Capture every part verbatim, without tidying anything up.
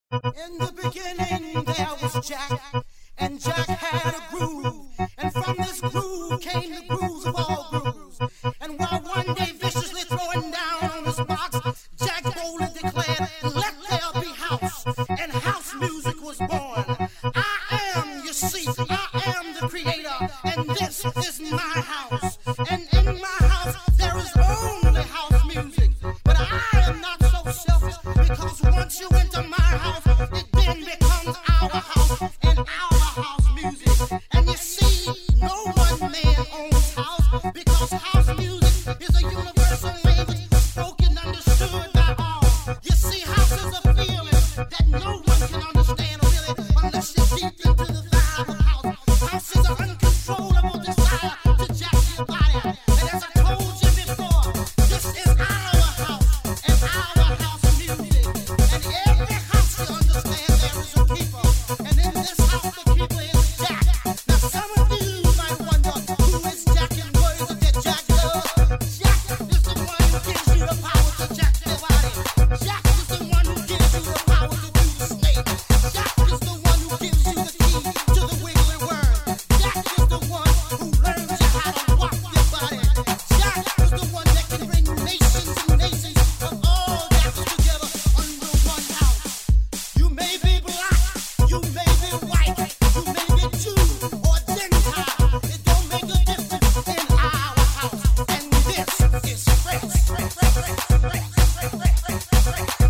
In the beginning there was Jack, and Jack had a groove, and from this groove came the grooves of all grooves. And while one day viciously throwing down on his box, Jack boldly declared, "Let there be house," and house music was born. I am, you see, I am the creator, and this is my house. And in my house there is only house music. But I am not so selfish, because once you enter my house, it then becomes our house and our house music. And you see, no one man owns house, because house music is a universal language spoken, understood by all. You see, house is a feeling that no one can understand really unless you're deep into the vibe of house. House is an uncontrollable desire to jack your body. And as I told you before, this is our house and our house music. And every house you understand there is a keeper. And in this house the keeper is Jack. Now some of you might wonder, who is Jack and what is it that Jack does? Jack is the one who gives you the power to jack your body. Jack is the one who gives you the power to do the snake. Jack is the one who gives you the key to the wiggly worm. Jack is the one who learns you how to walk your body. Jack is the one that can bring nations and nations of all jackers together under one house. You may be black, you may be white, you may be Jew or Gentile. It don't make a difference in our house. And this is fresh, fresh, fresh, fresh, fresh, fresh, fresh, fresh, fresh.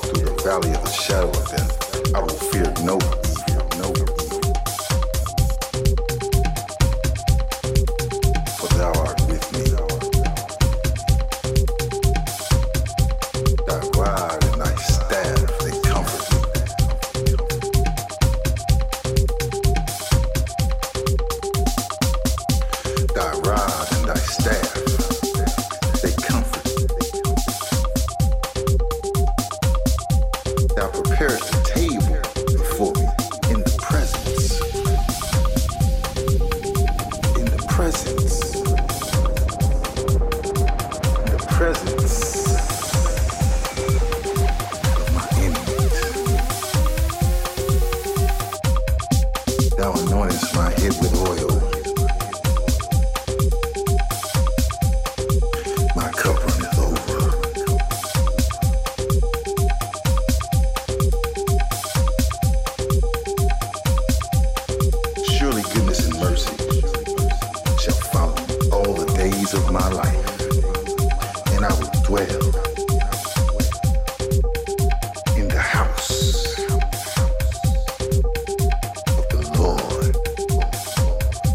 through the valley of the shadow of death, I will fear no evil, no evil. For thou art with me. Thy rod and thy staff, they comfort me. Thy rod and thy staff, they comfort me. Thou preparest a table before me in the presence, in the presence, in the presence of my enemies. Thou anointest my head with oil. My cup runneth over. Surely goodness and mercy shall follow me all the days of my life, and I will dwell in the house of the Lord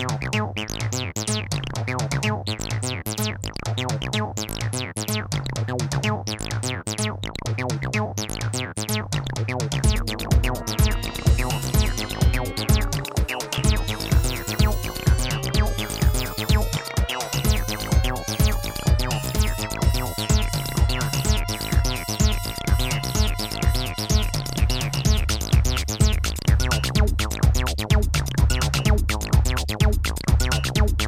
Thank you.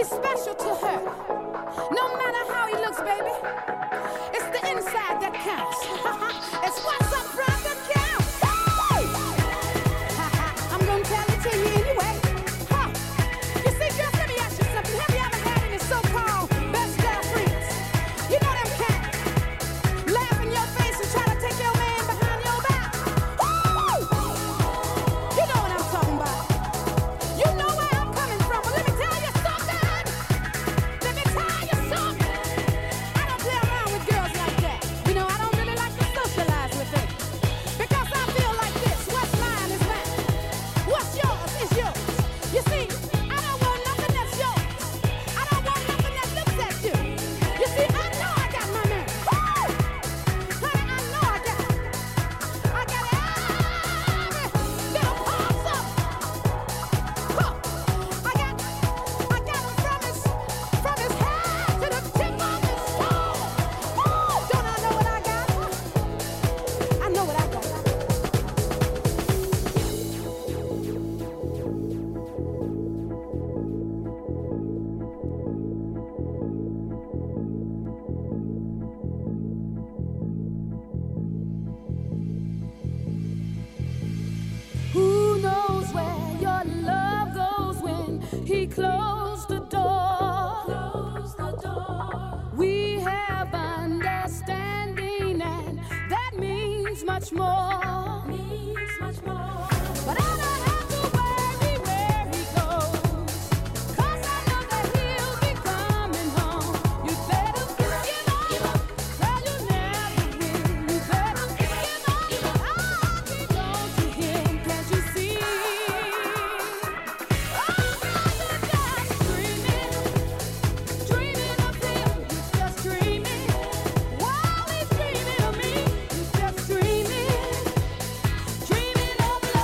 He's special to her. No matter how he looks, baby, it's the inside that counts. It's what's up front that counts. I'm gonna tell it to you anyway. Huh. You see, girls, let me ask you something. Have you ever had any so-called best girlfriends? You know them cats laugh in your face and try to take your man behind your back. Woo! You know what I'm talking about. You know where I'm coming from. But let me tell you something. Let me tell you something. I don't play around with girls like that. You know, I don't really like to socialize with them. Because I feel like this. What's mine is mine. What's yours is yours. You see, I don't want nothing that's yours. I don't want nothing that looks at you. You see, I know I got my man. Woo! Honey, I know I got it. I got every little parts of it. Huh. I got, I got him from his, from his head to the tip of his toe. Woo! Don't I know what I got? I know what I got. Who knows where your love goes when he closed the door? Close the door. We have understanding, and that means much more. Means much more. But I don't have to worry where he goes, 'cause I know that he'll be coming home. You better give up, girl, you never will. You better give up. I'll keep on to him, can't you see? Oh, girl, you're just dreaming, dreaming of him. You're just dreaming. While he's dreaming of me, you're just dreaming, dreaming of love.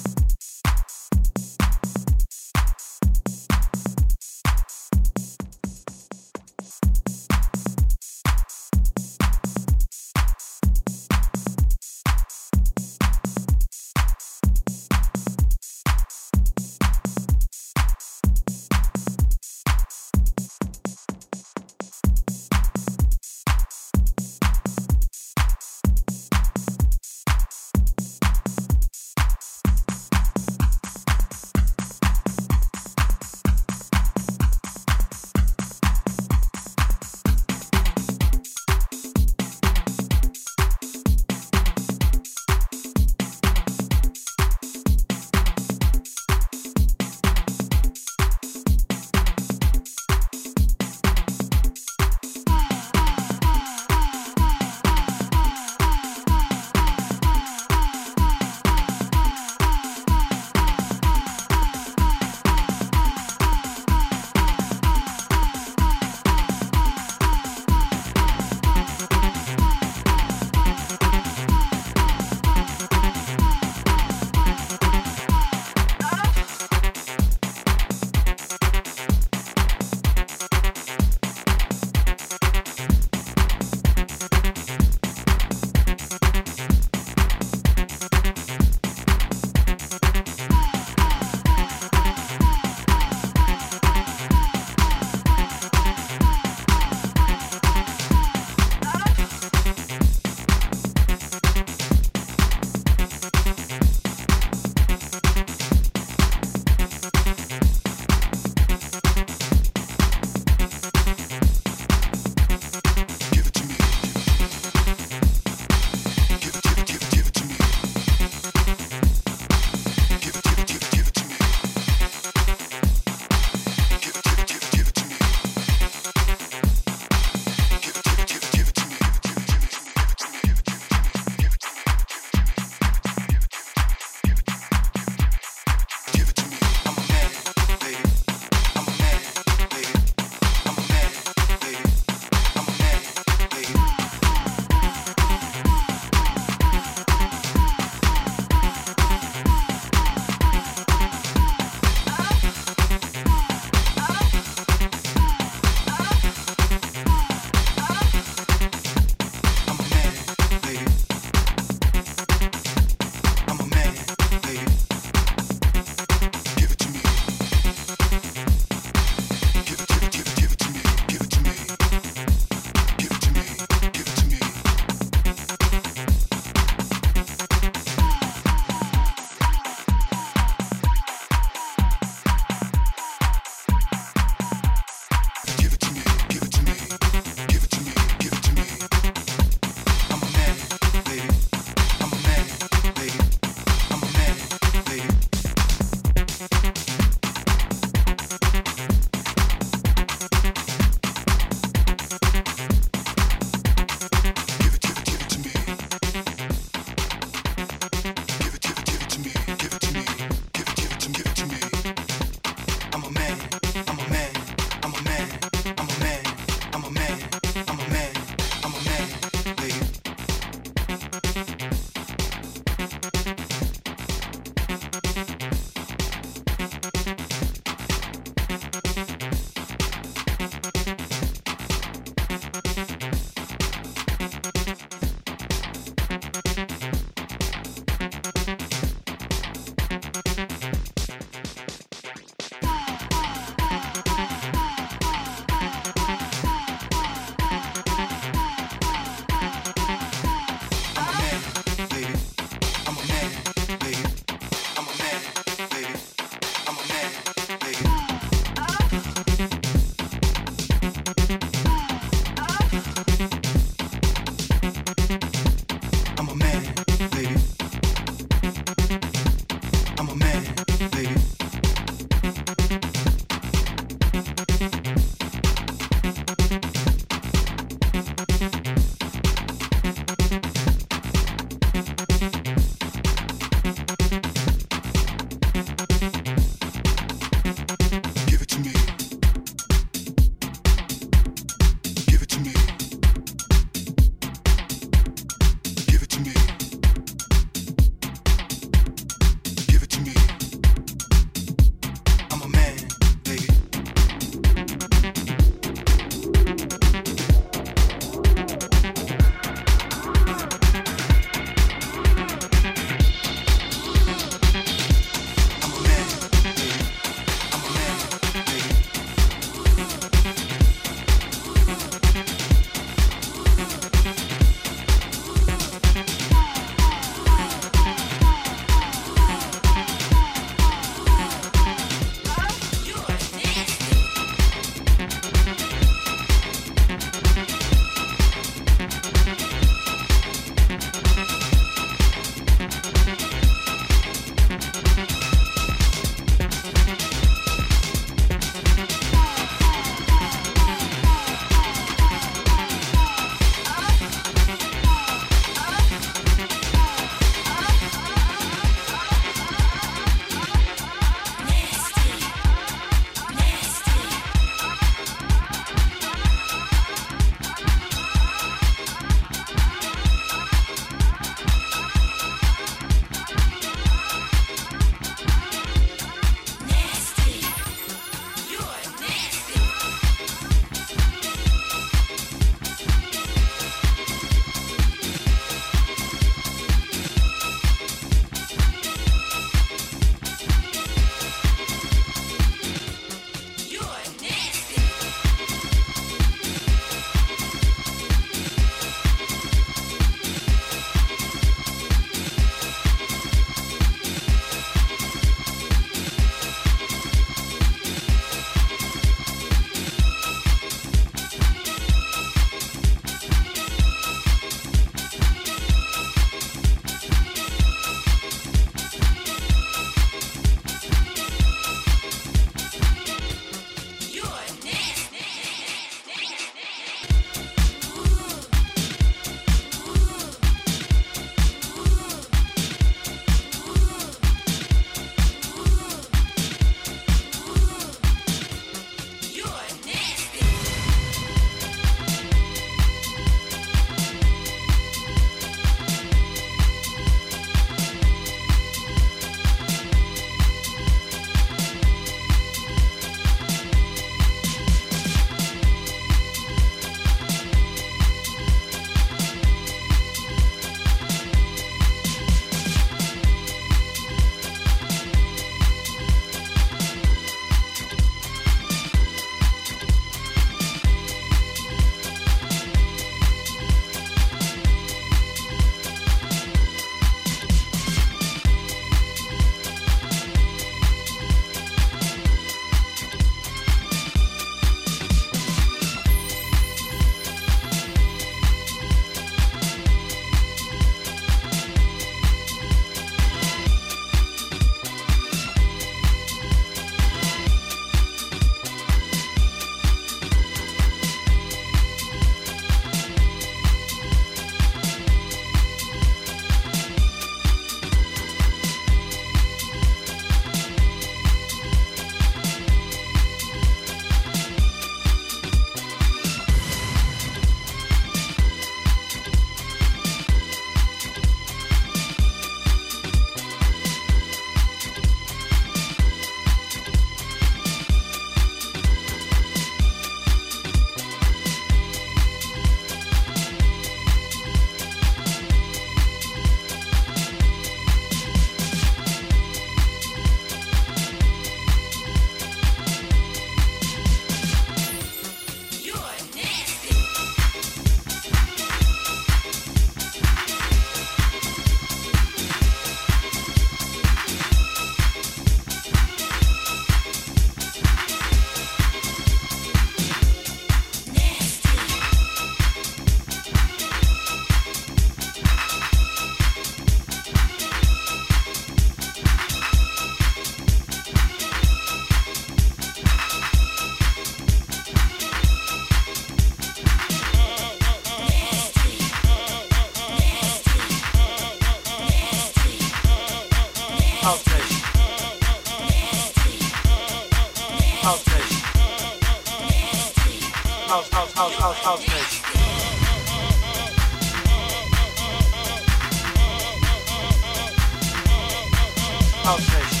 house station.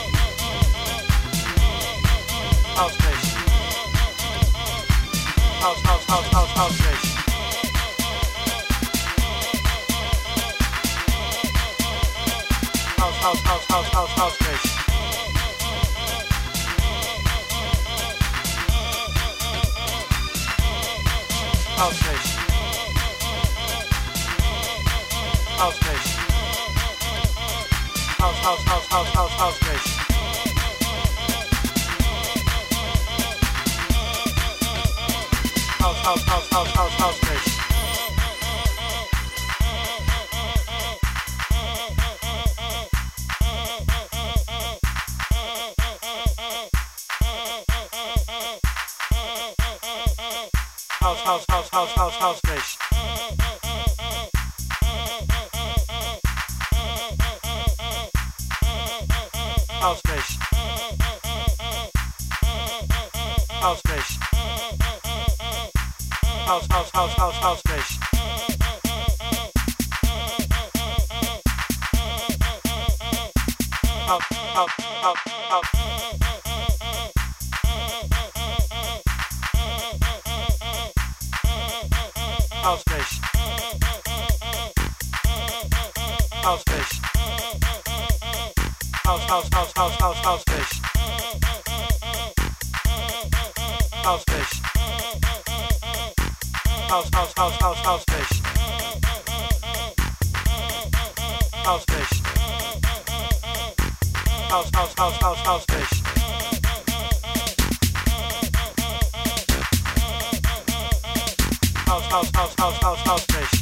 House station. House house house house house station. House house house house house house station. House station. House station. House house house house house house station. House house house house house house station. House house house house house house station. House station. House station. House house house house house station. House house house house. House station. House station. House house house house house house station. House station. House house house house house station. House station. House house house house house station. House house house house house house station.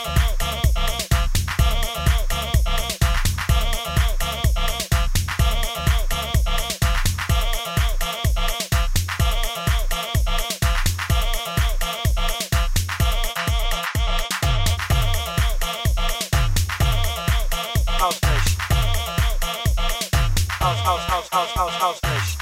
House station. House house house house house house station.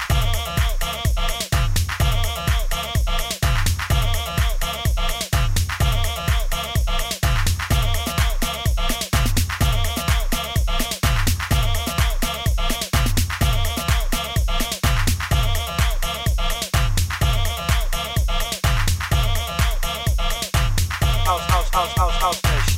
House house house house house station.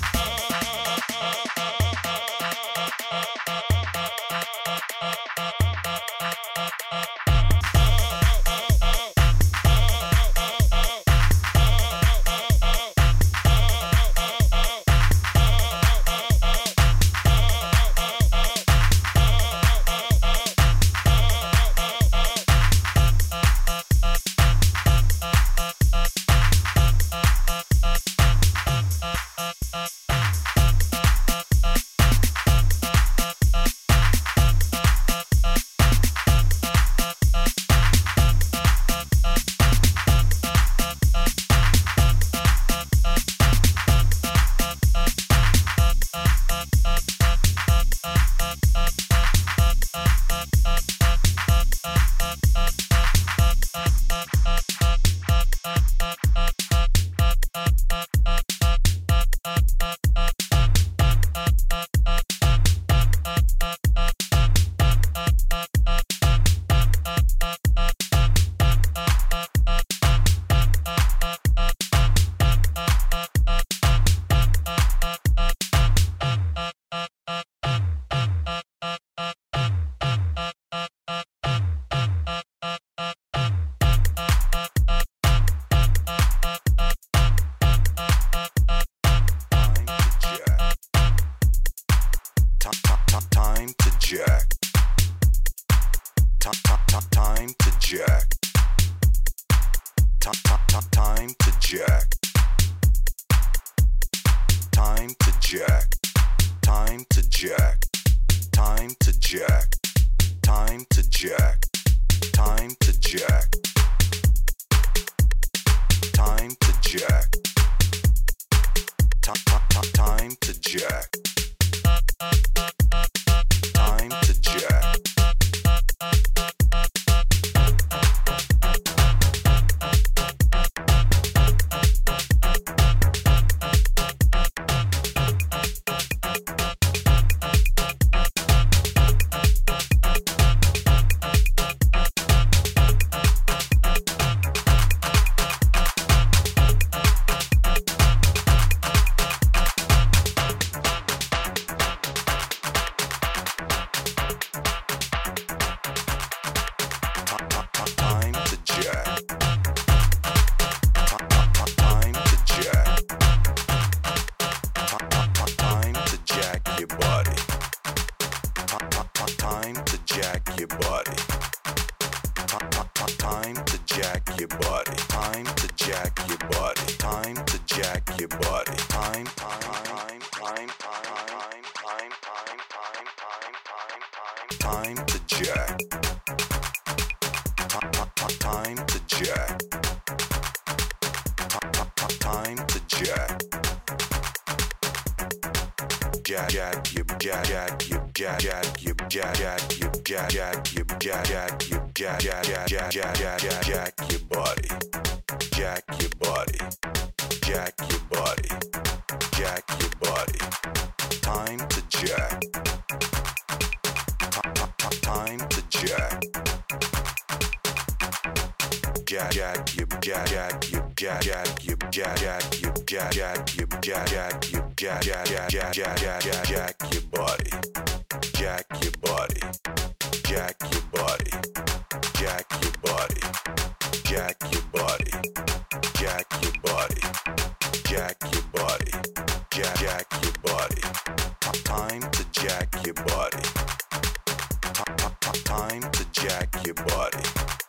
Time to jack. Time to jack. Time to jack. Time to jack. Time to jack. Time to jack. Time to jack. Time to jack. Time to jack. Time to jack. Time to jack. time, time, time, time, time, time, time, time, time, time to jack. Time to jack. Time to jack. Jack, jack, you, jack, jack, you, jack, jack, you, jack, jack, you, jack, jack, you, jack, jack, you, jack, jack, jack, jack, jack, jack, jack, jack your body, jack your body, jack your body, jack your body. Time to jack. Time to jack. Jack, jack, you, jack, jack, you, jack, jack, you, jack, jack, you, jack, jack, you, jack, jack, you, jack, jack, jack, jack, jack, jack, jack, jack your body, jack your body, jack your body, jack your body, jack your body, jack your body, jack your body, jack, jack your body. Time to jack your body. Time to jack your body.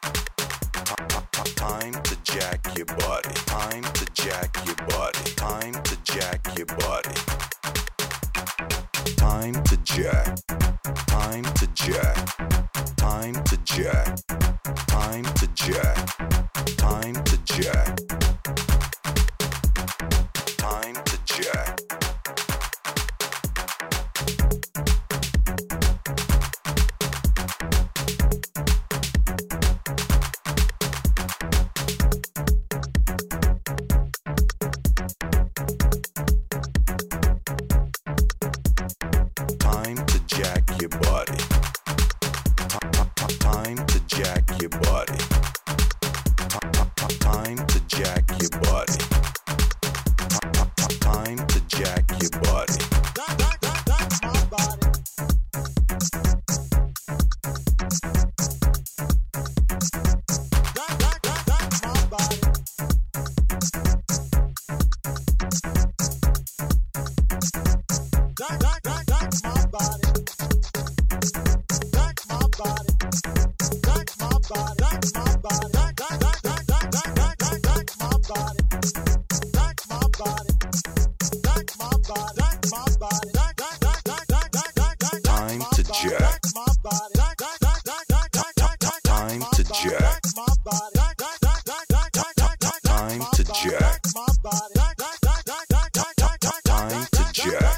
Time to jack your body. Time to jack your body. Time to jack your body. Time to jack. Time to jack. Time to jack. Time to jack. Time to jack. Time to jack. Time to jack your body. Time to jack your body. Time to jack your body. Time to jack your body. That, that, that, that's my body. That, that, that, that's my body. That, that, that, that's my body. That's my body. That's my body. That's my body. That, that, that, that, that, that, that, that's my body. That's my body. That's my body. That's my body. That, that, that, that, that, that, that, that, Time to jack. that's my body. That, that, that, that, that, that, that, that, Time to jack. that's my body. That, that, that, that, that, that, that, that, Time to jack. that's my body. That, that, that, that, that, that, that, that, Time to jack.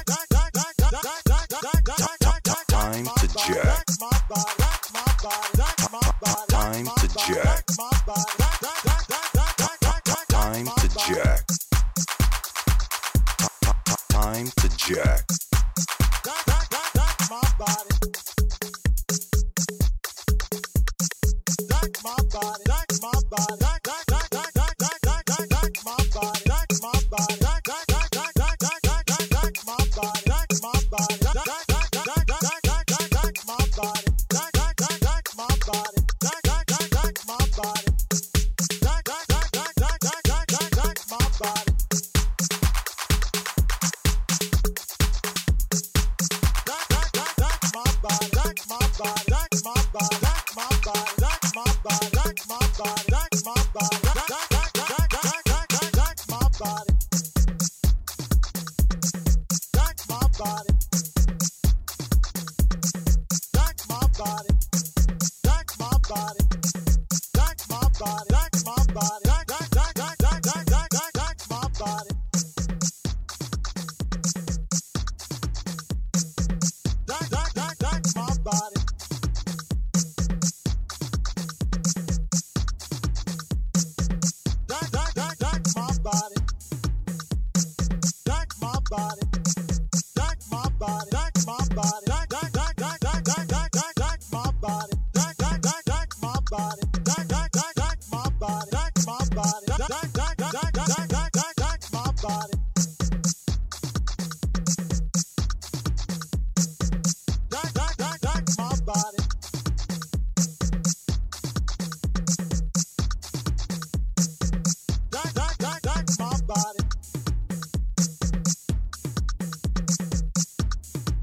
Time to jack. that's my body. That's my body. That's my body. Time to jack. That's my body. That, that, that, that, that, that, that, Time to jack. Time to jack. that, that, that, that's my body. That's my body. That's my body. That, that, that, that, that, that, that, that, that's my body. That's my body. That, that, that, that, that, that, that, that, that's my body. That's my body. That, that, that, that, that, that, that, that, that's my body. That, that, that, that's my body. That, that, that, that's my body. That, that, that, that, that, that, that, that, that's my body. That, that, that, that's my body. That's my body. That's my body. That's my body. That's my body. That's my body. That's my body. That, that, that, that, that, that, that, that's my body. That's my body. That's my body. That's my body. That's my body. That's my body. That, that, that, that, that, that, that, that, that's my body. That, that, that, that's my body. That, that, that, that's my body. That's my body. That's my body. That's my body. That, that, that, that, that, that, that, that, that's my body. That, that, that, that's my body. That, that, that, that's my body. That's my body. That, that, that, that, that, that, that, that, that's my body. That, that, that, that's my body. That, that, that, that's my body.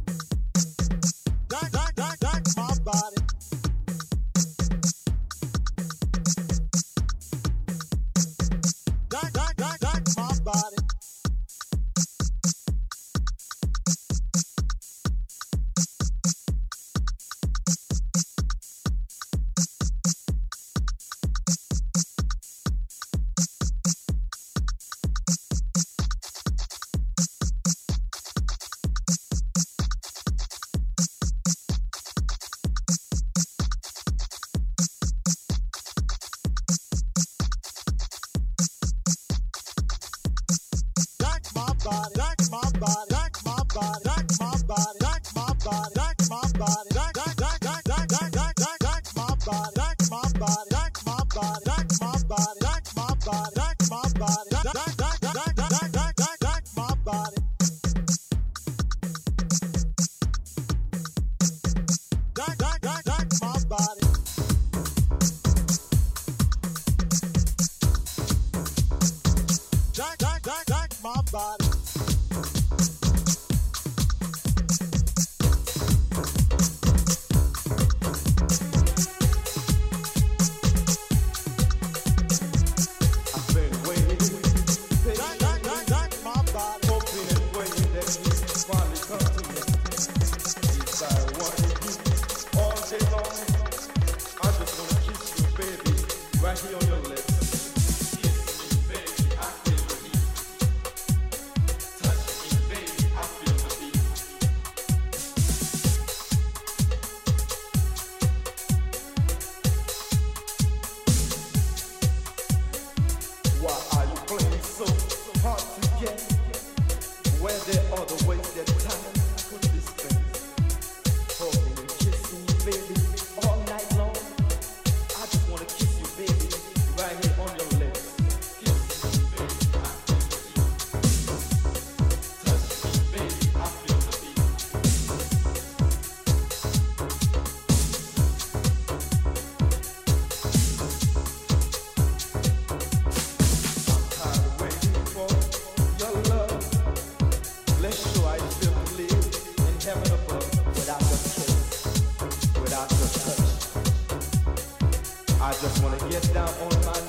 all the way that time could be spent. Holding and kissing you, baby, all night long. I just wanna kiss you, baby, right here on your lips. Kiss me, baby, I feel the beat. Touch me, baby, I feel the beat. I'm tired of waiting for your love. Let's show how you feel to live in heaven above without your kiss, without your touch. I just wanna get down on my